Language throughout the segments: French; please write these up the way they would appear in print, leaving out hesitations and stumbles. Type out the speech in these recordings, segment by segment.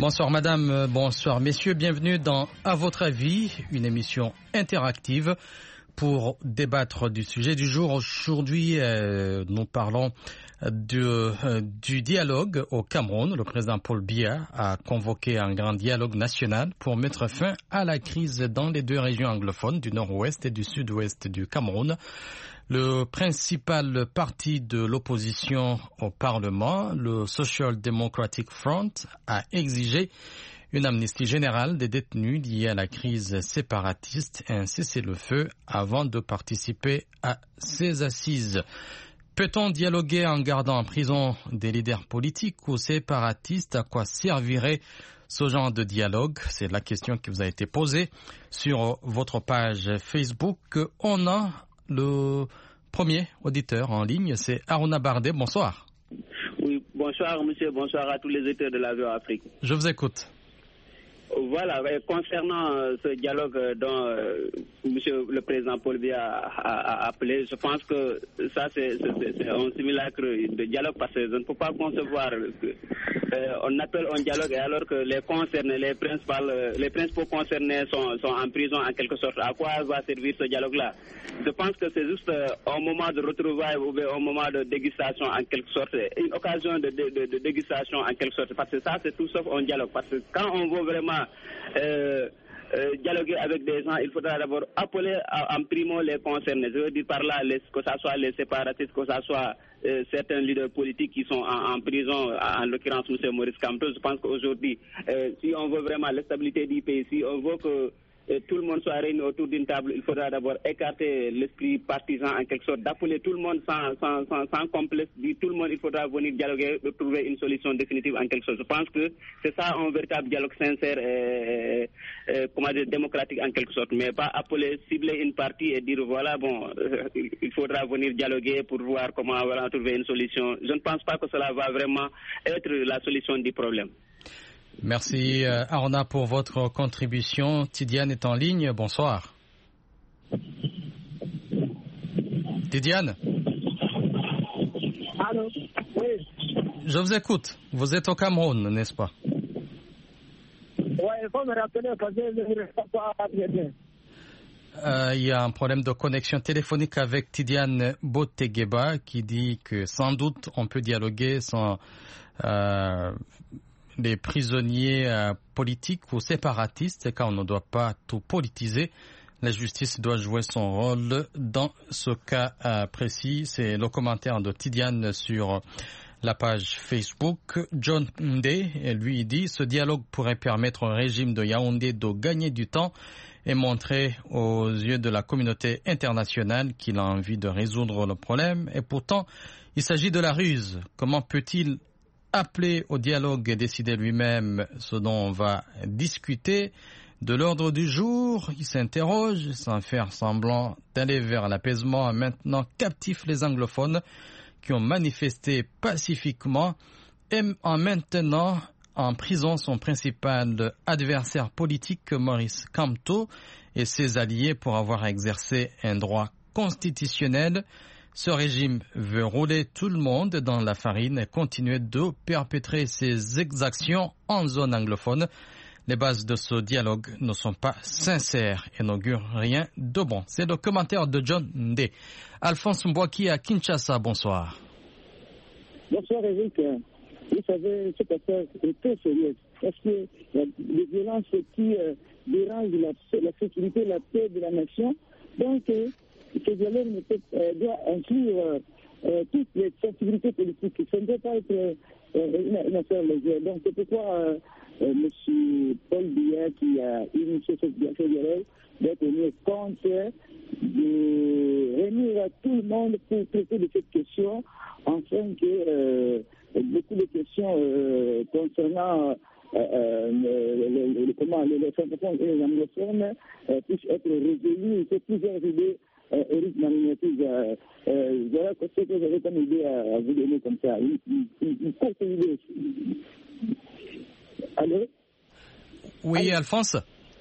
Bonsoir madame, bonsoir messieurs, bienvenue dans À votre avis, une émission interactive pour débattre du sujet du jour. Aujourd'hui, nous parlons du dialogue au Cameroun. Le président Paul Biya a convoqué un grand dialogue national pour mettre fin à la crise dans les deux régions anglophones du nord-ouest et du sud-ouest du Cameroun. Le principal parti de l'opposition au Parlement, le Social Democratic Front, a exigé une amnistie générale des détenus liés à la crise séparatiste et un cessez-le-feu avant de participer à ces assises. Peut-on dialoguer en gardant en prison des leaders politiques ou séparatistes? À quoi servirait ce genre de dialogue? C'est la question qui vous a été posée sur votre page Facebook. On a le premier auditeur en ligne, c'est Aruna Bardé. Bonsoir. Oui, bonsoir monsieur, bonsoir à tous les auditeurs de la VOA Afrique. Je vous écoute. Voilà, concernant ce dialogue dont monsieur le président Paul Biya a appelé, je pense que ça c'est un simulacre de dialogue parce que je ne peux pas concevoir on appelle un dialogue et alors que les principaux concernés sont en prison en quelque sorte. À quoi va servir ce dialogue-là? Je pense que c'est juste un moment de retrouvailles ou un moment de dégustation en quelque sorte, une occasion de dégustation en quelque sorte, parce que ça c'est tout sauf un dialogue. Parce que quand on veut vraiment dialoguer avec des gens, il faudra d'abord appeler en primo les concernés. Je veux dire par là que ce soit les séparatistes, que ce soit certains leaders politiques qui sont en prison, en l'occurrence M. Maurice Kamto. Je pense qu'aujourd'hui, si on veut vraiment la stabilité du pays, si on veut que tout le monde soit réuni autour d'une table, il faudra d'abord écarter l'esprit partisan en quelque sorte, d'appeler tout le monde sans complexe, dire tout le monde, il faudra venir dialoguer, de trouver une solution définitive en quelque sorte. Je pense que c'est ça un véritable dialogue sincère et démocratique en quelque sorte, mais pas appeler, cibler une partie et dire voilà, il faudra venir dialoguer pour voir comment on va trouver une solution. Je ne pense pas que cela va vraiment être la solution du problème. Merci Arna pour votre contribution. Tidiane est en ligne. Bonsoir. Tidiane. Allô? Oui. Je vous écoute. Vous êtes au Cameroun, n'est-ce pas? Oui, il faut me rappeler parce que je ne réponds pas très bien. Il y a un problème de connexion téléphonique avec Tidiane Botegeba qui dit que sans doute on peut dialoguer sans les prisonniers politiques ou séparatistes, car on ne doit pas tout politiser. La justice doit jouer son rôle dans ce cas précis. C'est le commentaire de Tidiane sur la page Facebook. John Ndé, lui, dit « Ce dialogue pourrait permettre au régime de Yaoundé de gagner du temps et montrer aux yeux de la communauté internationale qu'il a envie de résoudre le problème. Et pourtant, il s'agit de la ruse. Comment peut-il appeler au dialogue et décider lui-même ce dont on va discuter? De l'ordre du jour, il s'interroge, sans faire semblant d'aller vers l'apaisement, maintenant captif les anglophones qui ont manifesté pacifiquement et en maintenant en prison son principal adversaire politique Maurice Kamto et ses alliés pour avoir exercé un droit constitutionnel. Ce régime veut rouler tout le monde dans la farine et continuer de perpétrer ses exactions en zone anglophone. Les bases de ce dialogue ne sont pas sincères et n'augurent rien de bon. C'est le commentaire de John Ndé. Alphonse Mbouaki à Kinshasa, bonsoir. Bonsoir Eric. Vous savez, cette affaire est très sérieuse parce que les violences qui dérangent la sécurité, la paix de la nation. Donc, ce dialogue doit inclure toutes les sensibilités politiques. Ça ne doit pas être une affaire légère. Donc, c'est pourquoi M. Paul Biya, qui a initié ce dialogue, doit tenir compte de réunir tout le monde pour traiter de cette question, afin que beaucoup de questions concernant les francophones et les anglophones puissent être résolues. C'est plusieurs idées. Eric Manignatis, voilà ce que j'avais comme idée à vous donner comme ça. Une courte idée. Allô? Oui, Alphonse.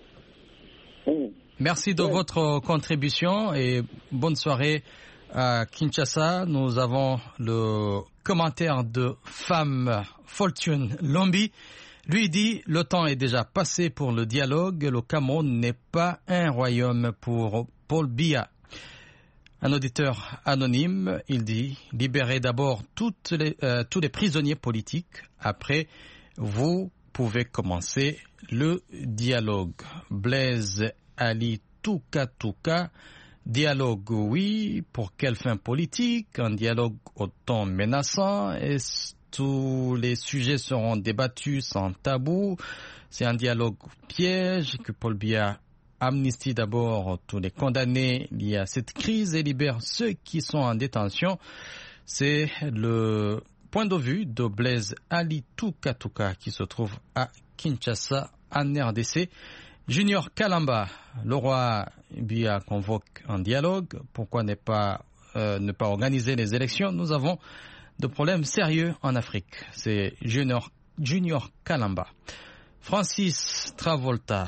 Merci de votre contribution et bonne soirée à Kinshasa. Nous avons le commentaire de Femme Fortune Lombi. Lui dit, le temps est déjà passé pour le dialogue. Le Cameroun n'est pas un royaume pour Paul Biya. Un auditeur anonyme, il dit, libérez d'abord tous les prisonniers politiques. Après, vous pouvez commencer le dialogue. Blaise Ali Touka, dialogue oui, pour quelle fin politique? Un dialogue au ton menaçant? Tous les sujets seront débattus sans tabou? C'est un dialogue piège que Paul Biya amnistie d'abord tous les condamnés liés à cette crise et libère ceux qui sont en détention. C'est le point de vue de Blaise Ali Touka qui se trouve à Kinshasa, en RDC. Junior Kalamba, le roi Biya convoque un dialogue. Pourquoi ne pas organiser les élections? Nous avons de problèmes sérieux en Afrique. C'est Junior Kalamba. Francis Travolta,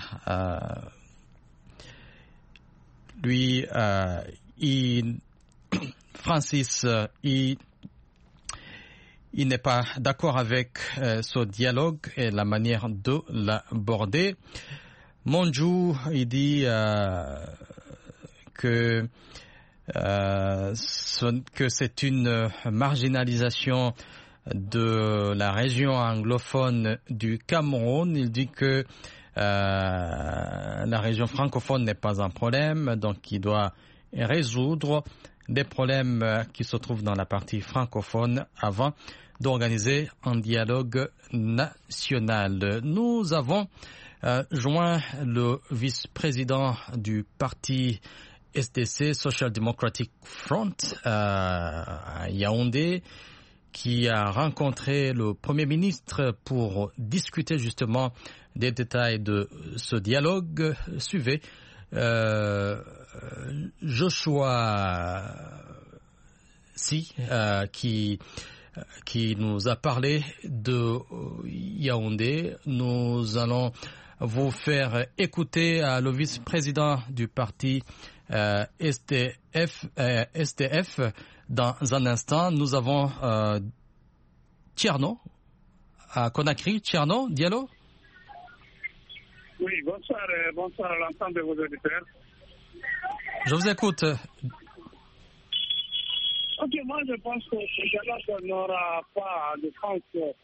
lui, il n'est pas d'accord avec ce dialogue et la manière de l'aborder. Monjou, il dit que c'est une marginalisation de la région anglophone du Cameroun. Il dit que la région francophone n'est pas un problème, donc il doit résoudre des problèmes qui se trouvent dans la partie francophone avant d'organiser un dialogue national. Nous avons joint le vice-président du parti SDC, Social Democratic Front, à Yaoundé, qui a rencontré le Premier ministre pour discuter justement des détails de ce dialogue. Suivez Joshua Si, qui nous a parlé de Yaoundé. Nous allons vous faire écouter le vice-président du parti SDF dans un instant. Nous avons Tcherno à Conakry. Tcherno, Diallo. Oui, bonsoir à l'ensemble de vos auditeurs. Je vous écoute. Ok, moi je pense que ce dialogue n'aura pas de sens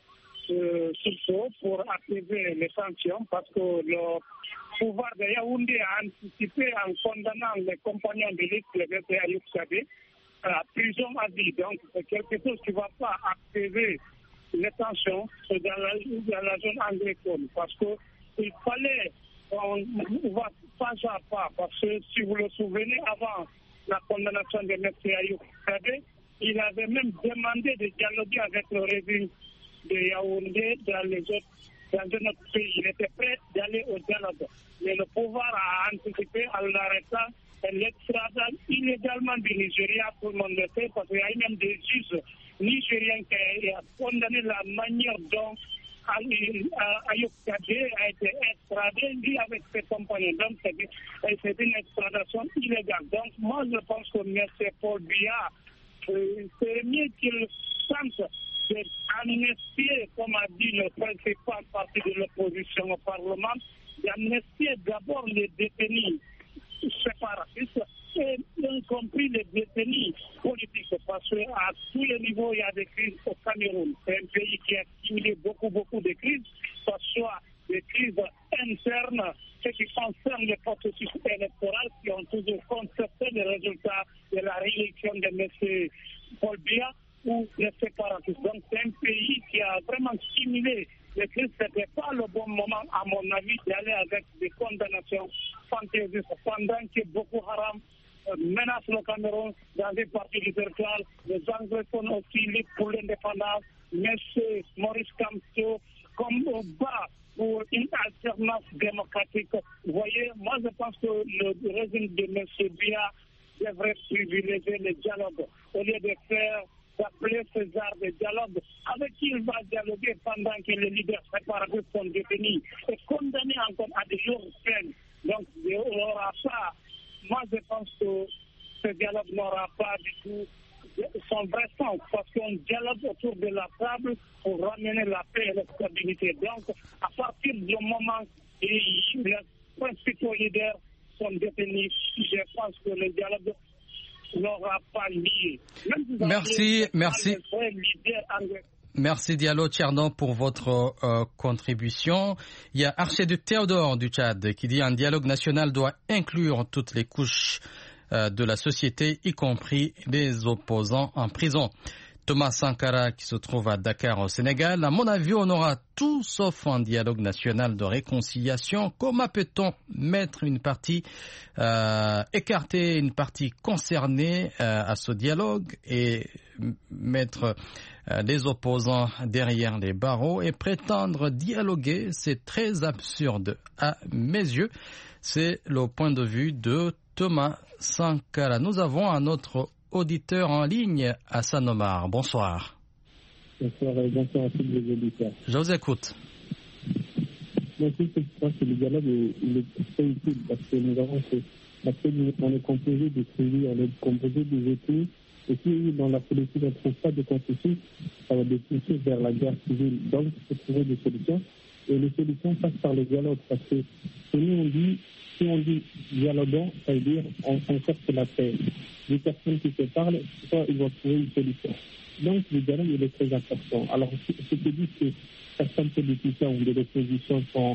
sursaut pour apaiser les sanctions parce que le pouvoir de Yaoundé a anticipé en condamnant les compagnons de lutte, le VP Ayoub Sabé, à la prison à vie. Donc c'est quelque chose qui ne va pas apaiser les tensions dans la zone anglophone parce qu'il fallait qu'on va pas à pas parce que si vous le souvenez, avant la condamnation de M. Ayoub Sabé, il avait même demandé de dialoguer avec le régime de Yaoundé dans notre pays. Il était prêt d'aller au dialogue. Mais le pouvoir a anticipé en l'arrêtant et l'extradant illégalement du Nigeria, tout le monde le sait, parce qu'il y a même des juges nigériens qui ont condamné la manière dont Ayoub Sabé a été extradé, lui avec ses compagnons. Donc c'est une extradation illégale. Donc moi je pense que M. Paul Biya, c'est mieux qu'il tente d'amnistier, comme a dit le principal parti de l'opposition au Parlement, d'amnistier d'abord les détenus séparatistes, y compris les détenus politiques, parce qu'à tous les niveaux, il y a des crises au Cameroun. C'est un pays qui a accumulé beaucoup de crises, que ce soit des crises internes, ce qui concerne le processus électoral, qui ont toujours contesté les résultats de la réélection de M. Paul Biya, ou les séparatistes. Donc c'est un pays qui a vraiment stimulé les crises. Ce n'était pas le bon moment, à mon avis, d'aller avec des condamnations fantaisistes pendant que Boko Haram menace le Cameroun dans des parties du territoire. Les anglophones aussi luttent pour l'indépendance. M. Maurice Kamto, comme au bas pour une alternance démocratique. Vous voyez, moi je pense que le régime de M. Biya devrait privilégier le dialogue au lieu de faire d'appeler ce genre de dialogue avec qui il va dialoguer pendant que les leaders séparatistes sont détenus et condamnés encore à des lourdes peines. Donc il n'y aura pas, moi je pense que ce dialogue n'aura pas du tout son vrai sens, parce qu'on dialogue autour de la table pour ramener la paix et la stabilité. Donc, à partir du moment où les principaux leaders sont détenus, je pense que le dialogue n'aura pas lieu. Merci Diallo Tcherno pour votre contribution. Il y a Archideuc Théodore du Tchad qui dit un dialogue national doit inclure toutes les couches de la société, y compris les opposants en prison. Thomas Sankara qui se trouve à Dakar au Sénégal. À mon avis, on aura tout sauf un dialogue national de réconciliation. Comment peut-on mettre une partie, écarter une partie concernée à ce dialogue et mettre les opposants derrière les barreaux et prétendre dialoguer? C'est très absurde à mes yeux. C'est le point de vue de Thomas Sankara. Nous avons un autre auditeur en ligne, Hassan Omar. Bonsoir. Bonsoir à tous les auditeurs. Je vous écoute. Moi aussi, je pense que le dialogue est très utile parce que nous avons on est composé de tribus, on est composé des ethnies. Et si dans la politique on ne trouve pas de consensus, ça va pousser vers la guerre civile. Donc, il faut trouver des solutions. Et les solutions passent par le dialogue parce que si on dit dialoguant, ça veut dire on cherche la paix. Les personnes qui se parlent, soit ils vont trouver une solution. Donc le dialogue il est très important. Alors ce que dit que certains politiciens ou de l'opposition sont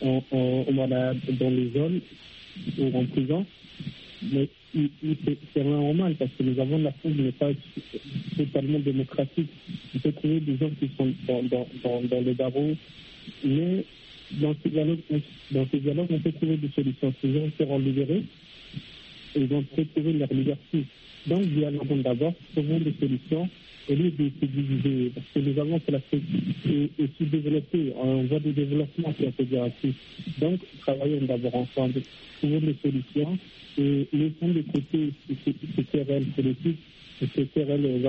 dans les zones ou en prison, mais c'est normal parce que nous avons la France n'est pas totalement démocratique. Il faut trouver des gens qui sont dans les barreaux, mais dans ce dialogue, on peut trouver des solutions. Ces gens seront libérés et ils vont trouver leur liberté. Donc, dialoguons d'abord, trouvons des solutions au lieu de se diviser. Parce que nous avons et se développer. On voit des développements qui ont été actifs. Donc, travaillons d'abord ensemble, trouvons des solutions et laissons de côté ces querelles politiques, ces querelles,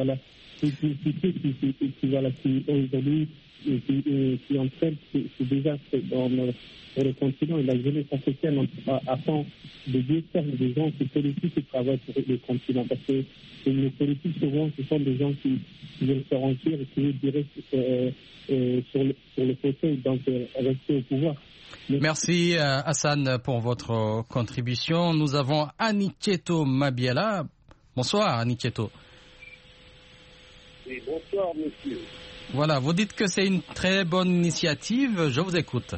qui aujourd'hui qui entraîne ce désastre dans le continent. Et la jeunesse africaine attend de bien faire des gens qui politiques qui travaillent sur le continent. Parce que les politiques, souvent, ce sont des gens qui veulent se remplir et qui veulent direct sur le fauteuil, donc rester au pouvoir. Merci Hassan pour votre contribution. Nous avons Anicheto Mabiala. Bonsoir Anicheto. Oui, bonsoir monsieur. Voilà, vous dites que c'est une très bonne initiative, je vous écoute.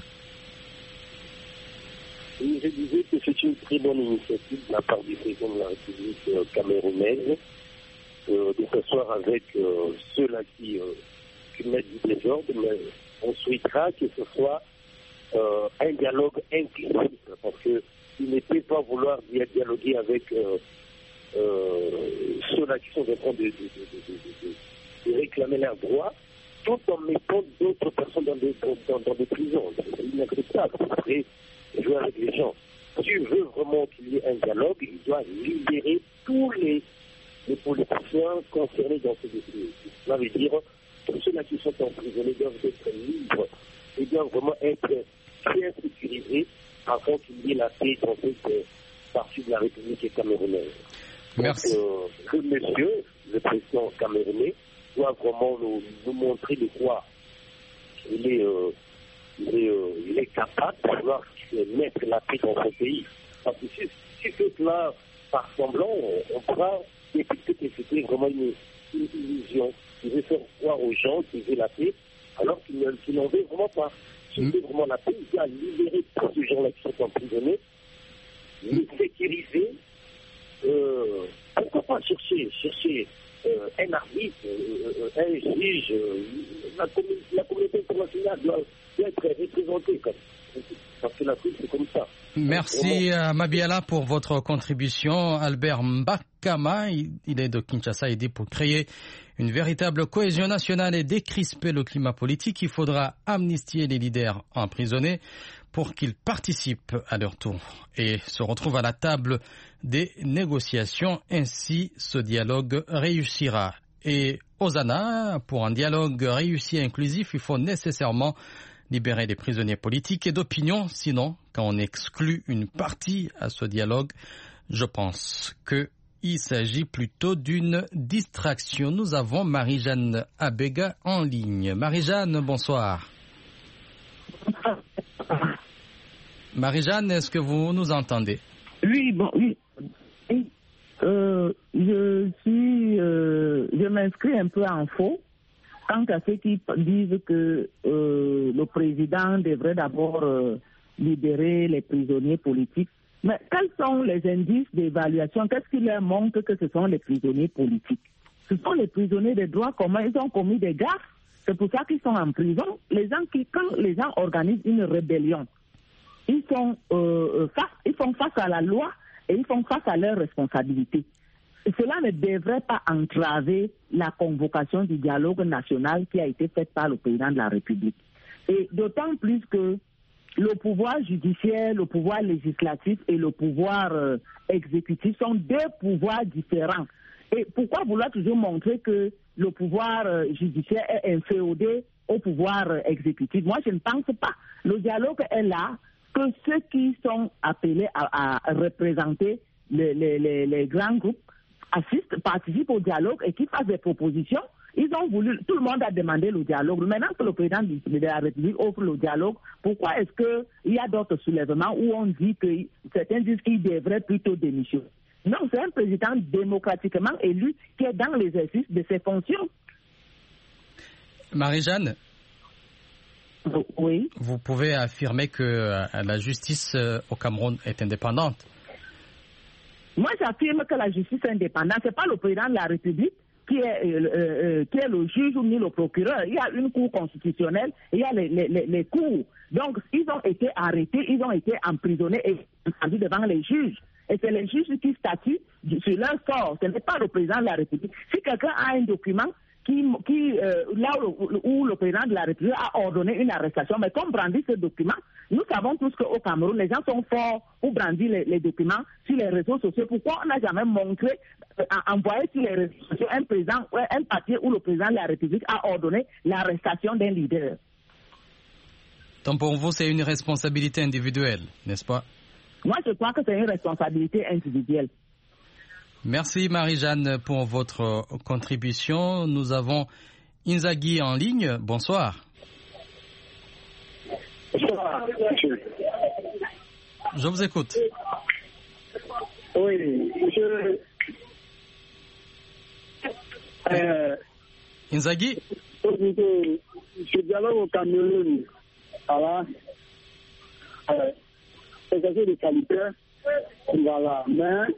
Oui, je disais que c'est une très bonne initiative de la part du président de la République camerounaise de s'asseoir avec ceux-là qui mettent du désordre, mais on souhaitera que ce soit un dialogue inclusif, parce qu'il ne peut pas vouloir dialoguer avec ceux-là qui sont en train de réclamer leurs droits, tout en mettant d'autres personnes dans des prisons. C'est inacceptable. Il faudrait jouer avec les gens. Si tu veux vraiment qu'il y ait un dialogue, il doit libérer tous les politiciens concernés dans ce dossier. Cela veut dire que ceux-là qui sont emprisonnés doivent être libres et doivent vraiment être bien sécurisés afin qu'il y ait la paix dans cette partie de la République camerounaise. Merci. Donc, le monsieur, le président camerounais, doit vraiment nous montrer de quoi il est capable de vouloir mettre la paix dans son pays. Parce que si fait là, par semblant, on pourra détecter que c'était vraiment une illusion. Il veut faire croire aux gens qu'il veut la paix, alors qu'il n'en veut vraiment pas. S'il veut vraiment la paix, il doit libérer tous ces gens-là qui sont emprisonnés, les sécuriser. Pourquoi pas chercher un arbitre, un juge, la communauté internationale doit être représentée parce que l'Afrique c'est comme ça. Merci Mabiala pour votre contribution. Albert Mbakama, il est de Kinshasa, il dit pour créer une véritable cohésion nationale et décrisper le climat politique, il faudra amnistier les leaders emprisonnés pour qu'ils participent à leur tour et se retrouvent à la table des négociations. Ainsi, ce dialogue réussira. Et Hosanna, pour un dialogue réussi et inclusif, il faut nécessairement libérer les prisonniers politiques et d'opinion. Sinon, quand on exclut une partie à ce dialogue, je pense que il s'agit plutôt d'une distraction. Nous avons Marie-Jeanne Abega en ligne. Marie-Jeanne, bonsoir. Marie-Jeanne, est-ce que vous nous entendez? Oui, oui. Je m'inscris un peu en faux quant à ceux qui disent que le président devrait d'abord libérer les prisonniers politiques. Mais quels sont les indices d'évaluation? Qu'est-ce qui leur montre que ce sont les prisonniers politiques? Ce sont les prisonniers des droits communs. Ils ont commis des gaffes. C'est pour ça qu'ils sont en prison. Quand les gens organisent une rébellion, ils font face à la loi et ils font face à leurs responsabilités. Et cela ne devrait pas entraver la convocation du dialogue national qui a été faite par le président de la République. Et d'autant plus que le pouvoir judiciaire, le pouvoir législatif et le pouvoir exécutif sont deux pouvoirs différents. Et pourquoi vouloir toujours montrer que le pouvoir judiciaire est inféodé au pouvoir exécutif? Moi, je ne pense pas. Le dialogue est là, que ceux qui sont appelés à représenter les grands groupes participent au dialogue et qui fassent des propositions. Ils ont voulu, tout le monde a demandé le dialogue. Maintenant que le président de la République offre le dialogue, pourquoi est-ce qu'il y a d'autres soulèvements où on dit que certains disent qu'il devrait plutôt démissionner? Non, c'est un président démocratiquement élu qui est dans l'exercice de ses fonctions. Marie-Jeanne, oui. Vous pouvez affirmer que la justice au Cameroun est indépendante? Moi, j'affirme que la justice est indépendante. Ce n'est pas le président de la République qui est le juge ou ni le procureur. Il y a une cour constitutionnelle, il y a les cours. Donc, ils ont été arrêtés, ils ont été emprisonnés et entendus devant les juges. Et c'est les juges qui statuent sur leur sort. Ce n'est pas le président de la République. Si quelqu'un a un document là où le président de la République a ordonné une arrestation, mais comme brandit ce document, nous savons tous qu'au Cameroun, les gens sont forts pour brandir les documents sur les réseaux sociaux. Pourquoi on n'a jamais montré, envoyé sur les réseaux sociaux un papier où le président de la République a ordonné l'arrestation d'un leader? Donc pour vous, c'est une responsabilité individuelle, n'est-ce pas? Moi, je crois que c'est une responsabilité individuelle. Merci Marie-Jeanne pour votre contribution. Nous avons Inzaghi en ligne. Bonsoir. Bonsoir, monsieur. Je vous écoute. Oui, monsieur. Inzaghi? Ce dialogue au Cameroun, voilà. C'est quelque chose de qualité. Voilà. Mais,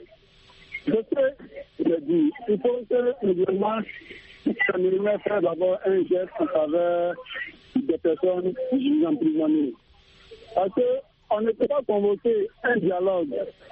je dis, il faut que le gouvernement camerounais fasse d'abord un geste en faveur des personnes emprisonnées. Parce qu'on ne peut pas convoquer un dialogue,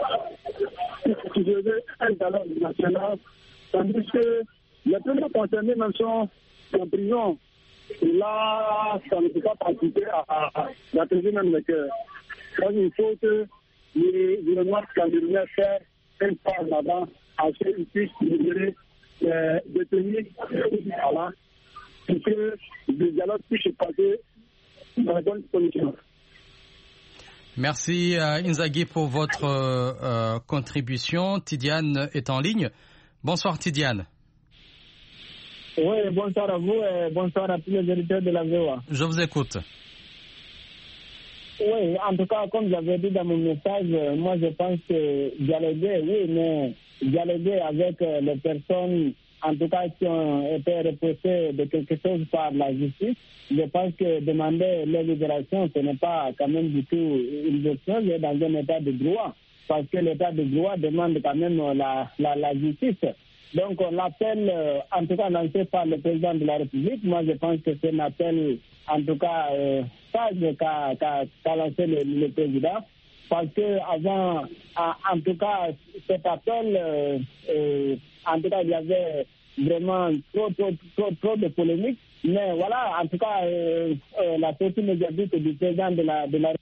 un dialogue national, tandis que les premiers concernés même sont en prison. Et là, ça ne peut pas participer à la prison même le cœur. Donc il faut que le gouvernement camerounais fasse un pas là-bas à ce qu'ils puissent libérer les détenus là, et que le dialogue puisse se passer dans les bonnes conditions. Merci Inzaghi pour votre contribution. Tidiane est en ligne. Bonsoir Tidiane. Oui, bonsoir à vous et bonsoir à tous les auditeurs de la VOA. Je vous écoute. Oui, en tout cas, comme j'avais dit dans mon message, moi je pense que dialoguer, oui, mais dialoguer avec les personnes, en tout cas qui ont été reprochées de quelque chose par la justice, je pense que demander leur libération, ce n'est pas quand même du tout une bonne chose dans un état de droit, parce que l'état de droit demande quand même la justice. Donc l'appel, en tout cas lancé par le président de la République, moi je pense que c'est un appel, en tout cas, sage qu'a lancé le président, parce que avant, en tout cas, cet appel, en tout cas, il y avait vraiment trop de polémiques, mais voilà, en tout cas, la sortie médiatique du président de la République.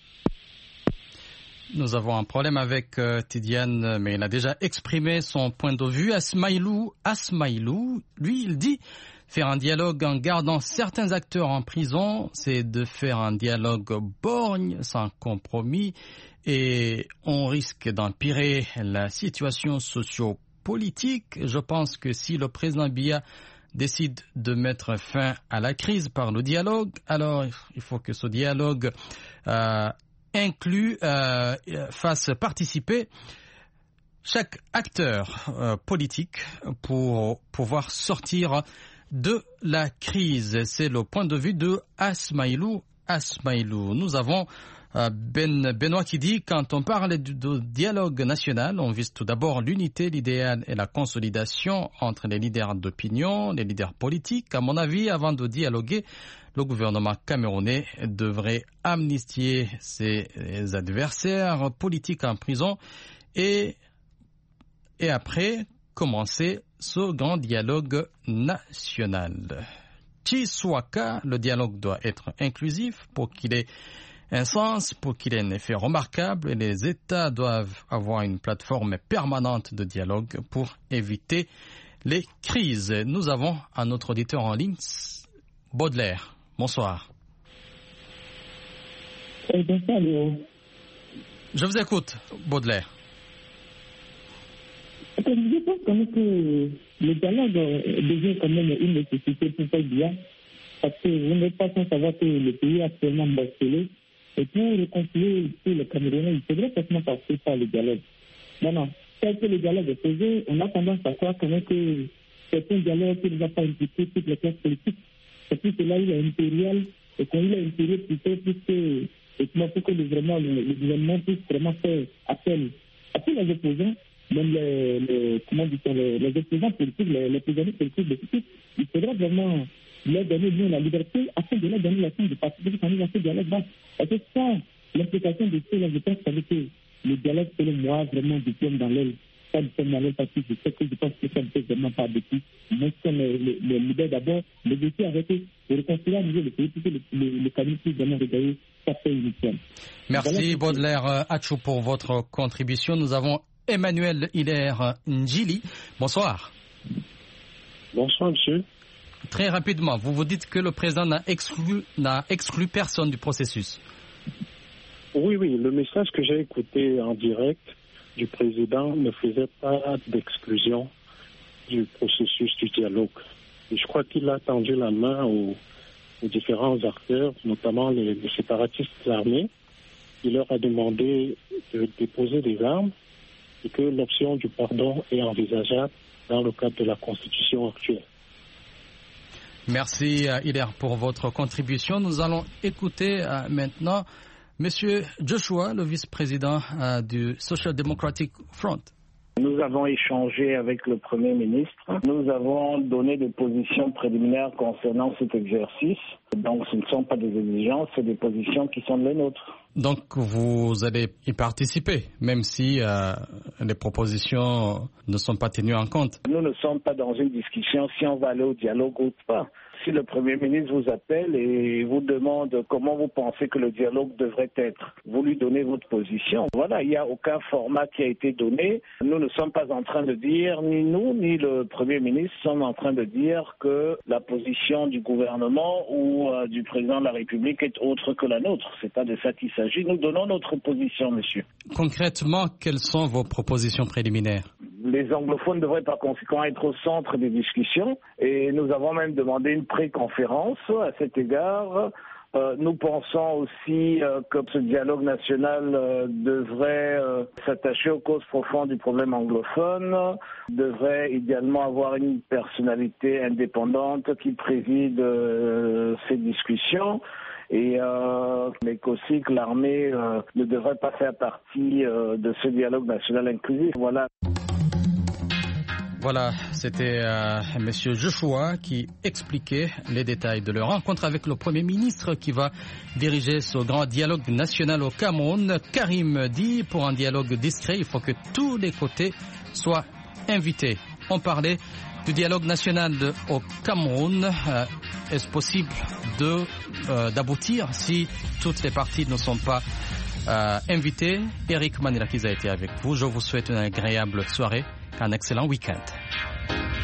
Nous avons un problème avec Tidiane, mais il a déjà exprimé son point de vue. Asmaïlou, lui, il dit faire un dialogue en gardant certains acteurs en prison, c'est de faire un dialogue borgne, sans compromis, et on risque d'empirer la situation politique. Je pense que si le président Biya décide de mettre fin à la crise par le dialogue, alors il faut que ce dialogue fasse participer chaque acteur politique pour pouvoir sortir de la crise. C'est le point de vue de Asmaïlou. Nous avons Benoît qui dit, quand on parle de dialogue national, on vise tout d'abord l'unité, l'idéal et la consolidation entre les leaders d'opinion, les leaders politiques. À mon avis, avant de dialoguer, le gouvernement camerounais devrait amnistier ses adversaires politiques en prison et après commencer ce grand dialogue national. Chiswaka, le dialogue doit être inclusif pour qu'il ait un sens, pour qu'il ait un effet remarquable, et les États doivent avoir une plateforme permanente de dialogue pour éviter les crises. Nous avons un autre auditeur en ligne, Baudelaire. Bonsoir. Je vous écoute, Baudelaire. Je pense quand même que le dialogue devient quand même une nécessité pour faire bien, parce que vous n'êtes pas sans savoir que le pays est actuellement basculé. Et pour réconcilier le Camerounais, il faudrait certainement passer par le dialogue. Maintenant, tel que le dialogue est posé, on a tendance à croire quand même que c'est un dialogue qui ne va pas impliquer toutes les classes politiques. C'est plus que là, il est impérial, et quand il est impérial, plutôt pour que le gouvernement puisse vraiment faire appel à tous les opposants, même les opposants politiques, les prisonniers politiques, il faudra vraiment leur donner bien la liberté afin de leur donner la chance de participer à ce dialogue. Et c'est ça l'implication de cela. Je pense que le dialogue, selon moi, vraiment du plomb dans l'aile. Pas du plomb dans l'aile parce que je sais que je pense que ça ne peut vraiment pas aboutir. Mais c'est les leaders d'abord, les dossiers arrêtés, et réconcilier à nouveau le pays, pour que le Cameroun puisse vraiment regagner sa paix initiale. Merci Baudelaire Achou pour votre contribution. Nous avons Emmanuel Hilaire Njili. Bonsoir. Bonsoir, monsieur. Très rapidement, vous dites que le président n'a exclu personne du processus. Oui, le message que j'ai écouté en direct du président ne faisait pas d'exclusion du processus du dialogue. Et je crois qu'il a tendu la main aux différents acteurs, notamment les séparatistes armés. Il leur a demandé de déposer des armes et que l'option du pardon est envisageable dans le cadre de la Constitution actuelle. Merci Hilaire pour votre contribution. Nous allons écouter maintenant Monsieur Joshua, le vice-président du Social Democratic Front. Nous avons échangé avec le Premier ministre. Nous avons donné des positions préliminaires concernant cet exercice. Donc ce ne sont pas des exigences, c'est des positions qui sont les nôtres. Donc vous allez y participer, même si les propositions ne sont pas tenues en compte. Nous ne sommes pas dans une discussion si on va aller au dialogue ou pas. Si le Premier ministre vous appelle et vous demande comment vous pensez que le dialogue devrait être, vous lui donnez votre position. Voilà, il n'y a aucun format qui a été donné. Nous ne sommes pas en train de dire, ni nous, ni le Premier ministre, sommes en train de dire que la position du gouvernement ou du président de la République est autre que la nôtre. Ce n'est pas de ça qu'il s'agit. Nous donnons notre position, monsieur. Concrètement, quelles sont vos propositions préliminaires ? Les anglophones devraient par conséquent être au centre des discussions et nous avons même demandé une pré-conférence à cet égard. Nous pensons aussi que ce dialogue national devrait s'attacher aux causes profondes du problème anglophone, devrait idéalement avoir une personnalité indépendante qui préside ces discussions. Mais qu'aussi que l'armée ne devrait pas faire partie de ce dialogue national inclusif. Voilà, c'était M. Joshua qui expliquait les détails de leur rencontre avec le Premier ministre qui va diriger ce grand dialogue national au Cameroun. Karim dit, pour un dialogue discret, il faut que tous les côtés soient invités. On parlait du dialogue national au Cameroun. Est-ce possible d'aboutir si toutes les parties ne sont pas invitées? Eric Manirakiza a été avec vous. Je vous souhaite une agréable soirée, un excellent week-end.